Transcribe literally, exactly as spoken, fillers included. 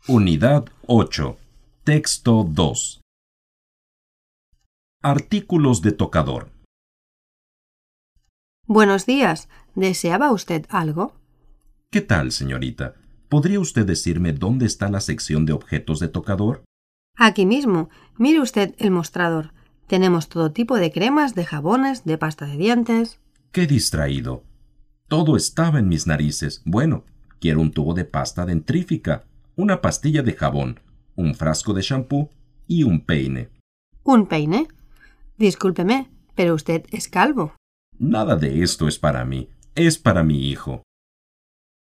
Unidad ocho. Texto dos. Artículos de tocador. Buenos días. ¿Deseaba usted algo? ¿Qué tal, señorita? ¿Podría usted decirme dónde está la sección de objetos de tocador? Aquí mismo. Mire usted el mostrador. Tenemos todo tipo de cremas, de jabones, de pasta de dientes. ¡Qué distraído! Todo estaba en mis narices. Bueno, quiero un tubo de pasta dentrífica, una pastilla de jabón, un frasco de champú y un peine. ¿Un peine? Discúlpeme, pero usted es calvo. Nada de esto es para mí. Es para mi hijo.